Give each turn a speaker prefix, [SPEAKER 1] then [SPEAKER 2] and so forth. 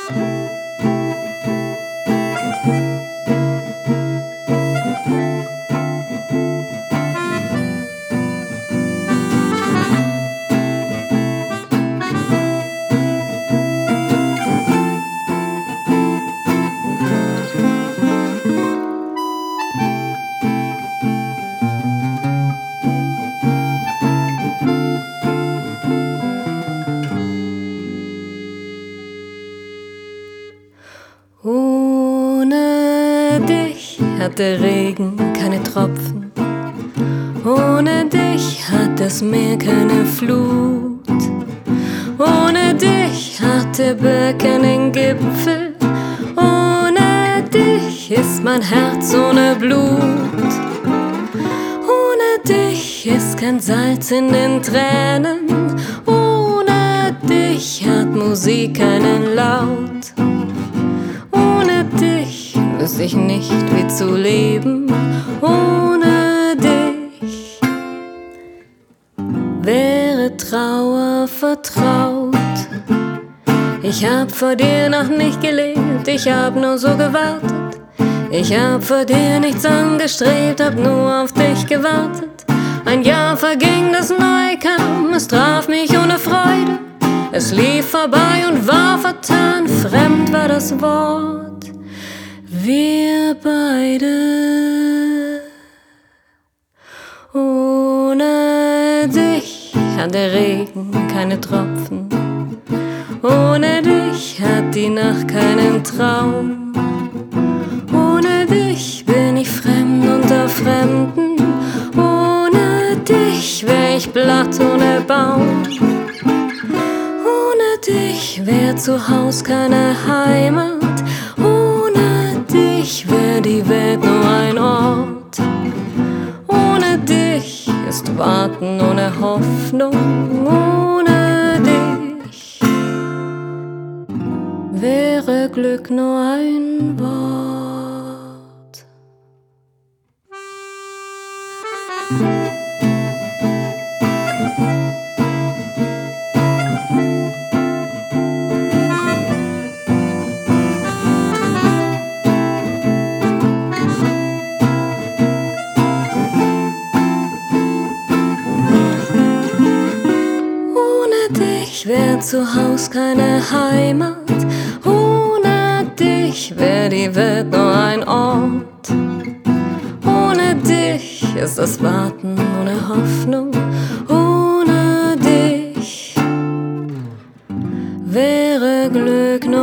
[SPEAKER 1] Ohne dich hat der Regen keine Tropfen, ohne dich hat das Meer keine Flut, ohne dich hat der Berg keinen Gipfel, ohne dich ist mein Herz ohne Blut, ohne dich ist kein Salz in den Tränen, ohne dich hat Musik keinen Laut. Ohne dich wüsste ich nicht, wie zu leben. Ohne dich wäre Trauer vertraut. Ich hab vor dir noch nicht gelebt, ich hab nur so gewartet. Ich hab vor dir nichts angestrebt, hab nur auf dich gewartet. Ein Jahr verging, das neu kam, es traf mich ohne Freude. Es lief vorbei und war vertan, fremd war das Wort, wir beide. Ohne dich hat der Regen keine Tropfen, ohne dich hat die Nacht keinen Traum, ohne dich bin ich fremd unter Fremden, ohne dich wär ich blatt ohne Baum. Ohne dich wär zu Haus keine Heimat, ohne dich wär die Welt nur ein Ort. Ohne dich ist Warten ohne Hoffnung, ohne dich wäre Glück nur ein Wort. Wär zu Haus keine Heimat, ohne dich wär die Welt nur ein Ort. Ohne dich ist das Warten ohne Hoffnung, ohne dich wäre Glück